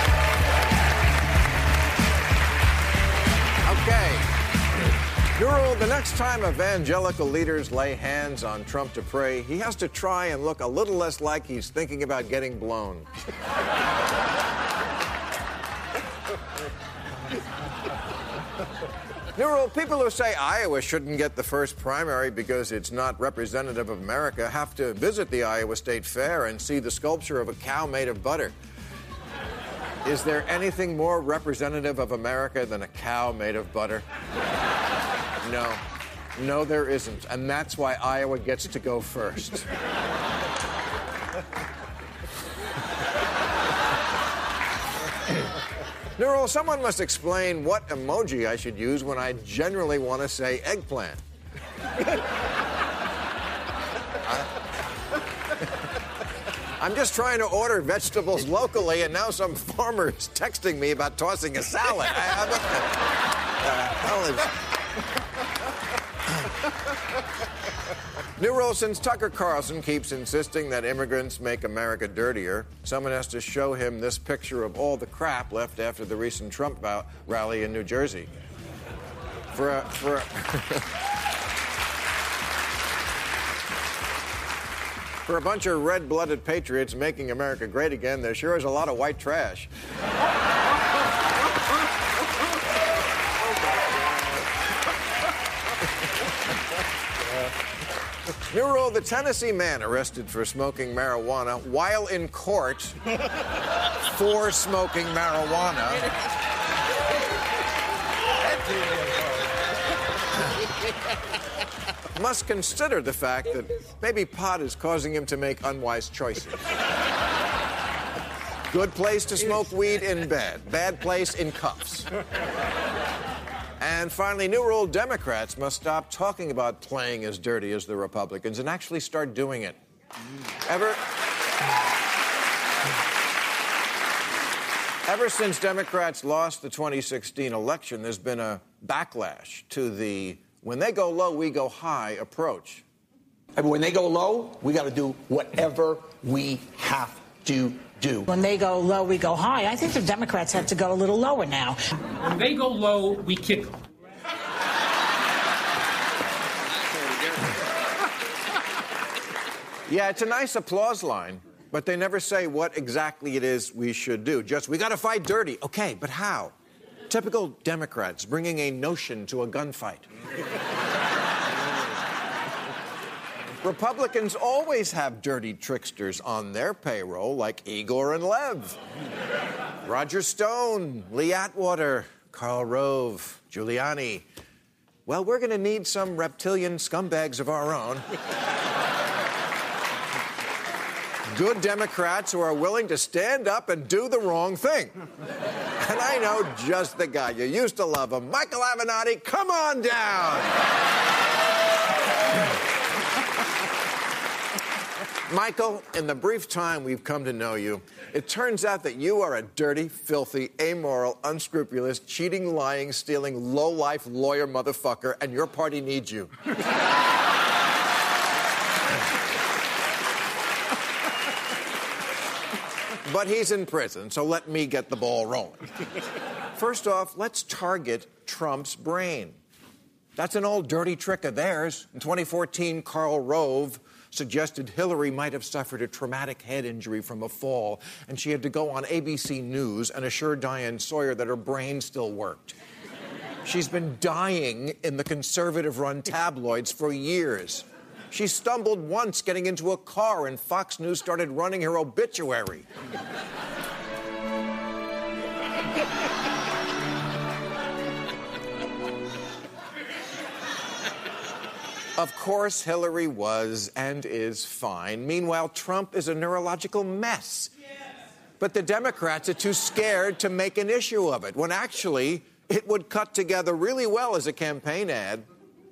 Okay. New rule, the next time evangelical leaders lay hands on Trump to pray, he has to try and look a little less like he's thinking about getting blown. New rule, people who say Iowa shouldn't get the first primary because it's not representative of America have to visit the Iowa State Fair and see the sculpture of a cow made of butter. Is there anything more representative of America than a cow made of butter? No. No, there isn't. And that's why Iowa gets to go first. Neural, someone must explain what emoji I should use when I generally want to say eggplant. I, I'm just trying to order vegetables locally, and now some farmer is texting me about tossing a salad. I, I, what the, the hell is... New rule, since Tucker Carlson keeps insisting that immigrants make America dirtier, someone has to show him this picture of all the crap left after the recent Trump bout rally in New Jersey. For a... For a For a bunch of red-blooded patriots making America great again, there sure is a lot of white trash. New rule, the Tennessee man arrested for smoking marijuana while in court for smoking marijuana must consider the fact that maybe pot is causing him to make unwise choices. Good place to smoke weed in bed, bad place in cuffs. And finally, new rule, Democrats must stop talking about playing as dirty as the Republicans and actually start doing it. Ever... Ever since Democrats lost the twenty sixteen election, there's been a backlash to the when they go low, we go high approach. And when they go low, we got to do whatever we have to do. When they go low, we go high. I think the Democrats have to go a little lower now. When they go low, we kick them. Yeah, it's a nice applause line, but they never say what exactly it is we should do. Just, we got to fight dirty. Okay, but how? Typical Democrats bringing a notion to a gunfight. Republicans always have dirty tricksters on their payroll, like Igor and Lev, Roger Stone, Lee Atwater, Karl Rove, Giuliani. Well, we're going to need some reptilian scumbags of our own. Good Democrats who are willing to stand up and do the wrong thing. And I know just the guy. You used to love him. Michael Avenatti, come on down. Michael, in the brief time we've come to know you, it turns out that you are a dirty, filthy, amoral, unscrupulous, cheating, lying, stealing, low-life lawyer motherfucker, and your party needs you. But he's in prison, so let me get the ball rolling. First off, let's target Trump's brain. That's an old dirty trick of theirs. In twenty fourteen, Karl Rove suggested Hillary might have suffered a traumatic head injury from a fall, and she had to go on A B C News and assure Diane Sawyer that her brain still worked. She's been dying in the conservative-run tabloids for years. She stumbled once getting into a car, and Fox News started running her obituary. Of course, Hillary was and is fine. Meanwhile, Trump is a neurological mess. But the Democrats are too scared to make an issue of it, when actually it would cut together really well as a campaign ad.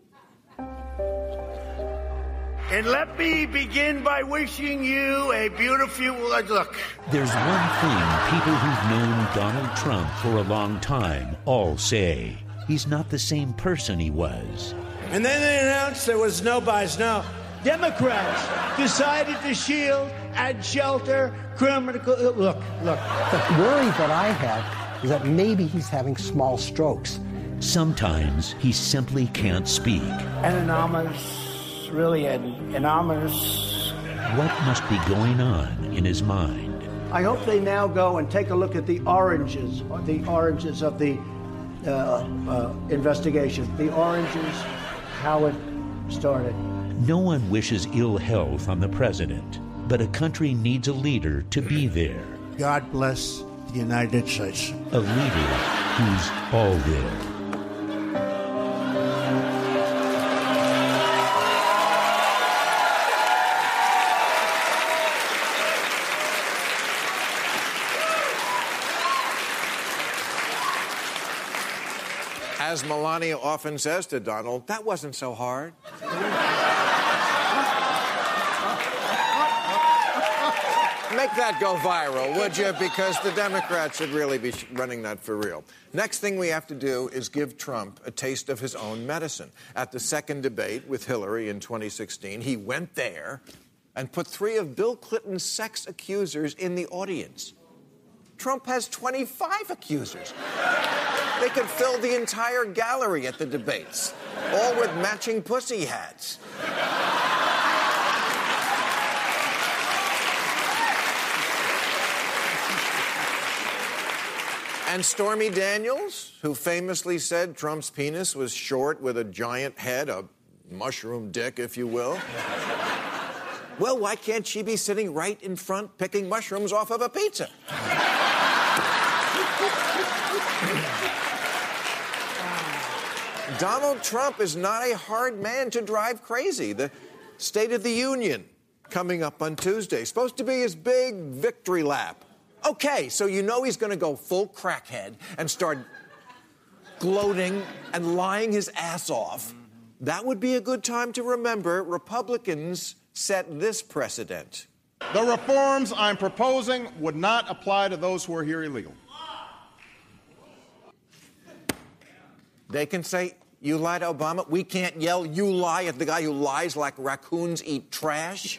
And let me begin by wishing you a beautiful look. There's one thing people who've known Donald Trump for a long time all say. He's not the same person he was. And then they announced there was no buys. Now, Democrats decided to shield and shelter criminal. Look, look. The worry that I have is that maybe he's having small strokes. Sometimes he simply can't speak. An anomalous, really an anomalous. What must be going on in his mind? I hope they now go and take a look at the oranges, the oranges of the uh, uh, investigation, the oranges, how it started. No one wishes ill health on the president, but a country needs a leader to be there. God bless the United States. A leader who's all there. As Melania often says to Donald, that wasn't so hard. Make that go viral, would you? Because the Democrats should really be running that for real. Next thing we have to do is give Trump a taste of his own medicine. At the second debate with Hillary in twenty sixteen, he went there and put three of Bill Clinton's sex accusers in the audience. Trump has twenty-five accusers. They could fill the entire gallery at the debates, all with matching pussy hats. And Stormy Daniels, who famously said Trump's penis was short with a giant head, a mushroom dick, if you will. Well, why can't she be sitting right in front picking mushrooms off of a pizza? Donald Trump is not a hard man to drive crazy. The State of the Union coming up on Tuesday, supposed to be his big victory lap. Okay, so you know he's going to go full crackhead and start gloating and lying his ass off. That would be a good time to remember Republicans set this precedent. The reforms I'm proposing would not apply to those who are here illegal. They can say, you lied, Obama. We can't yell, you lie, at the guy who lies like raccoons eat trash.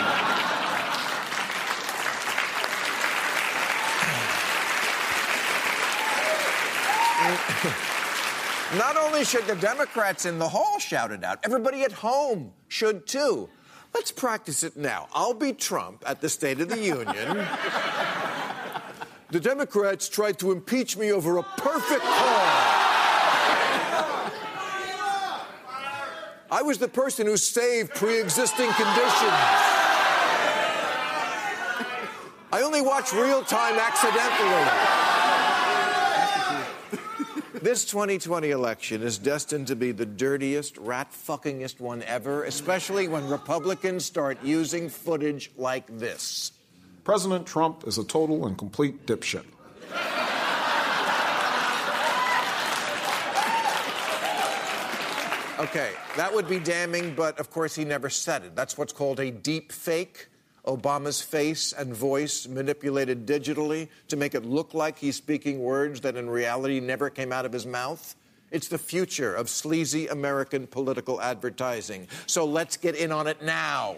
Not only should the Democrats in the hall shout it out, everybody at home should too. Let's practice it now. I'll be Trump at the State of the Union. The Democrats tried to impeach me over a perfect call. I was the person who saved pre-existing conditions. I only watch real time accidentally. This twenty twenty election is destined to be the dirtiest, rat-fuckingest one ever, especially when Republicans start using footage like this. President Trump is a total and complete dipshit. Okay, that would be damning, but of course he never said it. That's what's called a deep fake. Obama's face and voice manipulated digitally to make it look like he's speaking words that in reality never came out of his mouth. It's the future of sleazy American political advertising. So let's get in on it now.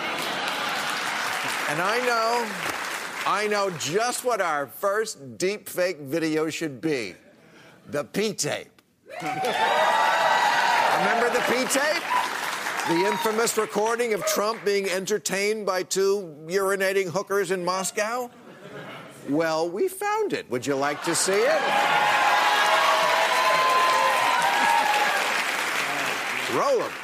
And I know, I know just what our first deep fake video should be. The P-tape. Remember the P-tape? The infamous recording of Trump being entertained by two urinating hookers in Moscow? Well, we found it. Would you like to see it? Roll them.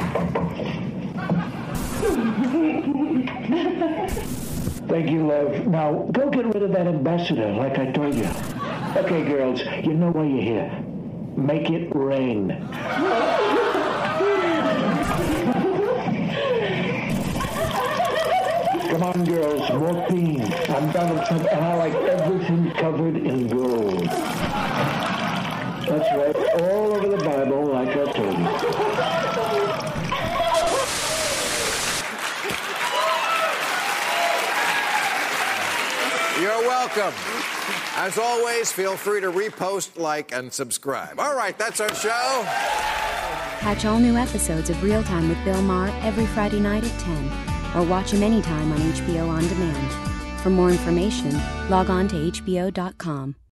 Thank you, love. Now, go get rid of that ambassador, like I told you. Okay, girls, you know why you're here. Make it rain. Come on, girls, more cream. I'm Donald Trump, and I like everything covered in gold. That's right, all over the Bible, like I told you. You're welcome. As always, feel free to repost, like, and subscribe. All right, that's our show. Catch all new episodes of Real Time with Bill Maher every Friday night at ten, or watch him anytime on H B O On Demand. For more information, log on to H B O dot com.